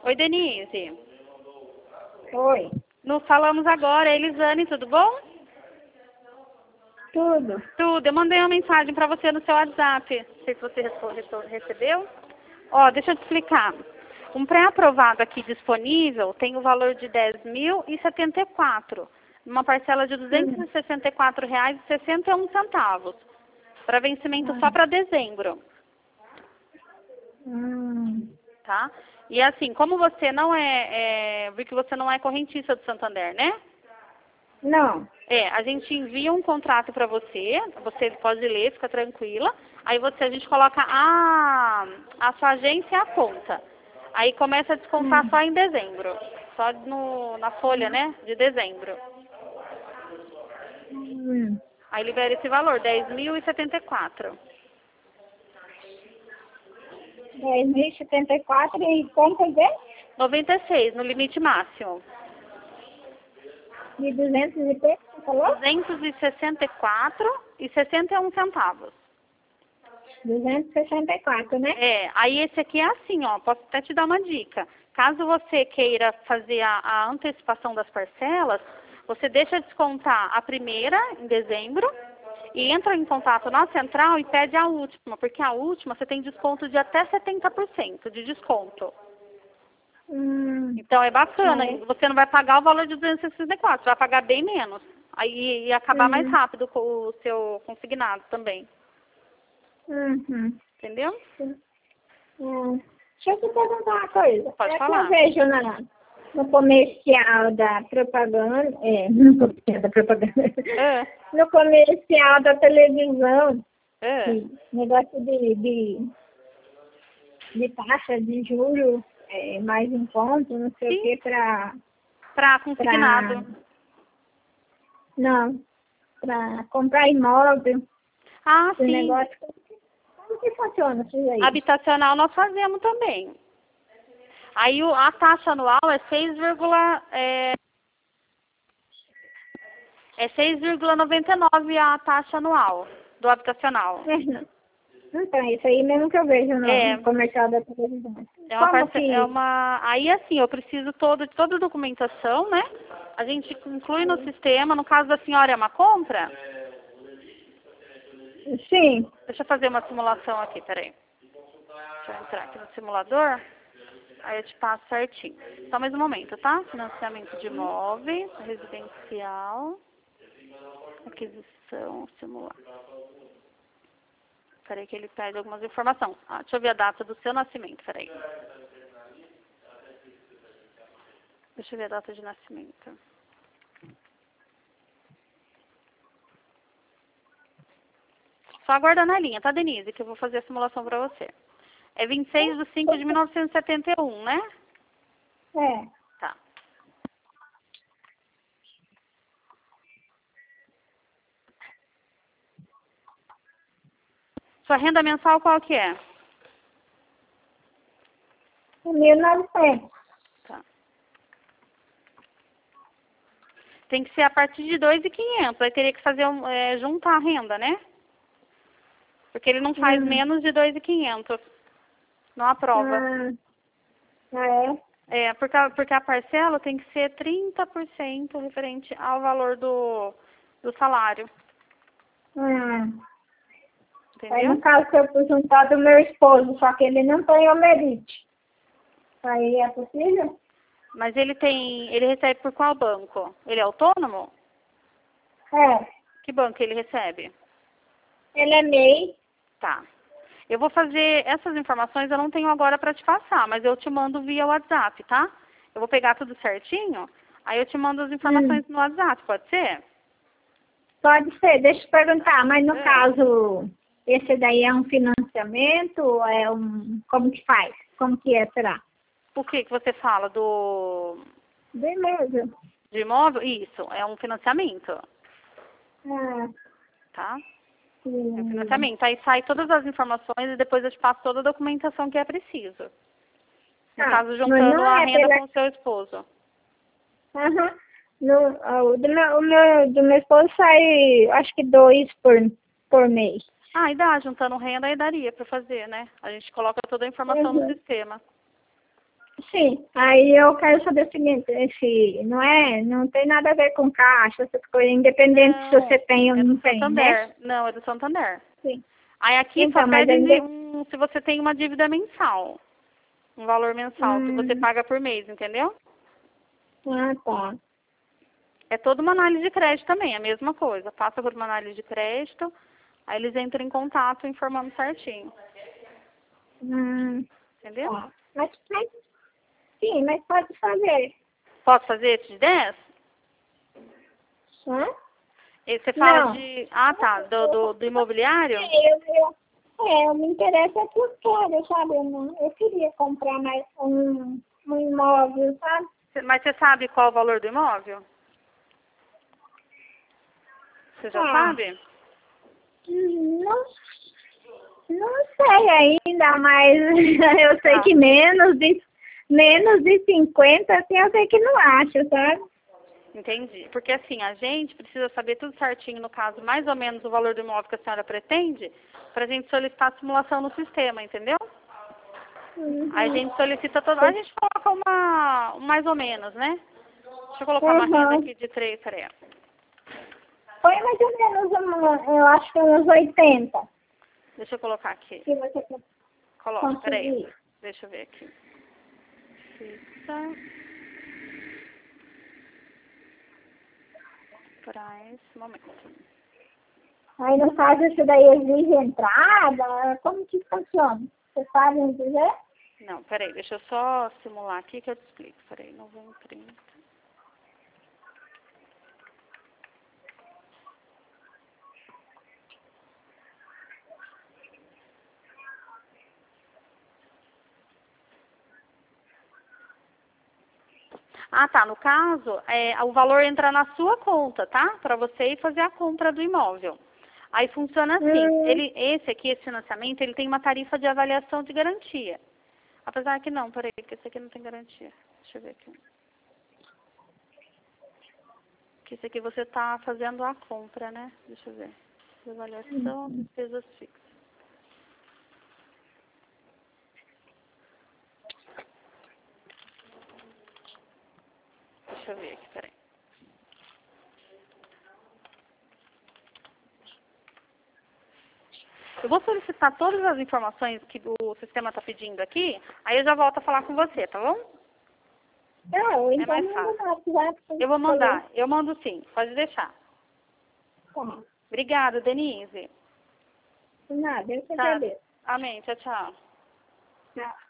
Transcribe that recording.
Oi, Denise. Oi. Nos falamos agora, Elisane, tudo bom? Tudo. Tudo. Eu mandei uma mensagem para você no seu WhatsApp. Não sei se você recebeu. Ó, deixa eu te explicar. Um pré-aprovado aqui disponível tem o valor de R$ 10.074, uma parcela de R$ 264,61, para vencimento só para dezembro. Tá? E assim, como você não vi que você não é correntista do Santander, né? Não. A gente envia um contrato para você pode ler, fica tranquila. Aí a gente coloca a sua agência e a conta. Aí começa a descontar só em dezembro, só na folha, né, de dezembro. Aí libera esse valor, R$ 10.074. 10.074 e quanto é? 96, no limite máximo. De 200 e quanto você falou? 264,61. 264, né? Aí esse aqui é assim, ó, posso até te dar uma dica. Caso você queira fazer a antecipação das parcelas, você deixa descontar a primeira em dezembro e entra em contato na central e pede a última, porque a última você tem desconto de até 70% de desconto. Então é bacana, você não vai pagar o valor de 264, você vai pagar bem menos. Aí ia acabar mais rápido com o seu consignado também. Entendeu? Deixa eu te perguntar uma coisa. Pode Que falar. eu vejo no comercial da propaganda, no comercial da propaganda, no comercial da televisão, negócio de taxa de juros mais em conta, não sei o que, para consignado. Não, para comprar imóvel. Sim. Negócio. Como que funciona isso aí? Habitacional nós fazemos também. Aí a taxa anual é 6,99 a taxa anual do habitacional. Então, isso aí mesmo que eu vejo no comercial da televisão. Aí assim, eu preciso toda a documentação, né? A gente inclui no sistema, no caso da senhora é uma compra? Sim. Deixa eu fazer uma simulação aqui, peraí. Deixa eu entrar aqui no simulador. Aí eu te passo certinho. Só mais um momento, tá? Financiamento de imóveis, residencial, aquisição, simular. Peraí que ele pede algumas informações. Deixa eu ver a data do seu nascimento, peraí. Deixa eu ver a data de nascimento. Só aguarda na linha, tá, Denise? Que eu vou fazer a simulação pra você. É 26/5/1971, né? Tá. Sua renda mensal qual que é? 1.900. Tá. Tem que ser a partir de 2.500. Aí teria que fazer juntar a renda, né? Porque ele não faz menos de 2.500. Não aprova. Porque a parcela tem que ser 30% referente ao valor do salário. Entendeu? Aí, no caso, se eu for juntar do meu esposo, só que ele não tem o Merite. Aí é possível? Mas ele recebe por qual banco? Ele é autônomo? Que banco ele recebe? Ele é MEI. Tá. Eu vou fazer essas informações, eu não tenho agora para te passar, mas eu te mando via WhatsApp, tá? Eu vou pegar tudo certinho, aí eu te mando as informações no WhatsApp, pode ser? Pode ser. Deixa eu te perguntar, mas no caso, esse daí é um financiamento ou é um... Como que faz? Como que será? O que você fala do... Do imóvel. De imóvel? Isso, é um financiamento. Tá? É um financiamento. Aí sai todas as informações e depois eu te passo toda a documentação que é preciso. No caso, juntando a renda com o seu esposo. Do meu esposo sai, acho que 2 por mês. E dá, juntando renda, aí daria para fazer, né? A gente coloca toda a informação no sistema. Sim, aí eu quero saber o seguinte, esse, não tem nada a ver com caixa, essas coisas, independente se Não, você tem ou é não do tem, né? Santander. Não, é do Santander. Sim. Aí aqui só Então, mas pede ainda... se você tem uma dívida mensal, um valor mensal que você Hum, paga por mês, entendeu? tá. É toda uma análise de crédito também, a mesma coisa. Passa por uma análise de crédito, aí eles entram em contato informando certinho. Entendeu? Tá. Sim, mas pode fazer. Posso fazer esse de 10? Hã? E você fala Não. de... Ah, tá. Do imobiliário? Eu me interesso é que eu quero, sabe? Eu queria comprar mais um imóvel, sabe? Mas você sabe qual o valor do imóvel? Você já Ah, sabe? não, não sei ainda, mas eu sei Tá. que menos de 50, assim, eu sei que não acho, sabe? Entendi. Porque assim, a gente precisa saber tudo certinho, no caso, mais ou menos o valor do imóvel que a senhora pretende, para a gente solicitar a simulação no sistema, entendeu? Aí a gente solicita todo. A gente coloca um mais ou menos, né? Deixa eu colocar uma renda Uhum. aqui de 3, peraí. Foi mais ou menos, eu acho que uns 80, Deixa eu colocar aqui. se você Coloca, peraí. conseguir. Deixa eu ver aqui. Fixa. Para esse momento. Aí, no caso, isso daí exige entrada? Como que funciona? Você sabe me dizer? Não, peraí, deixa eu só simular aqui que eu te explico. Peraí, 930. Ah, tá. No caso, o valor entra na sua conta, tá? Para você ir fazer a compra do imóvel. Aí funciona assim. Esse financiamento, ele tem uma tarifa de avaliação de garantia. Apesar que não, peraí, que esse aqui não tem garantia. Deixa eu ver aqui. Que esse aqui você está fazendo a compra, né? Deixa eu ver. Avaliação, despesas fixas. Deixa eu ver aqui, peraí. Eu vou solicitar todas as informações que o sistema está pedindo aqui, aí eu já volto a falar com você, tá bom? Não, É então mais manda fácil. no WhatsApp. Eu vou mandar, eu mando sim, pode deixar. Tá. Obrigada, Denise. Nada, eu que Tá. agradeço. Amém, tchau, tchau. Tchau.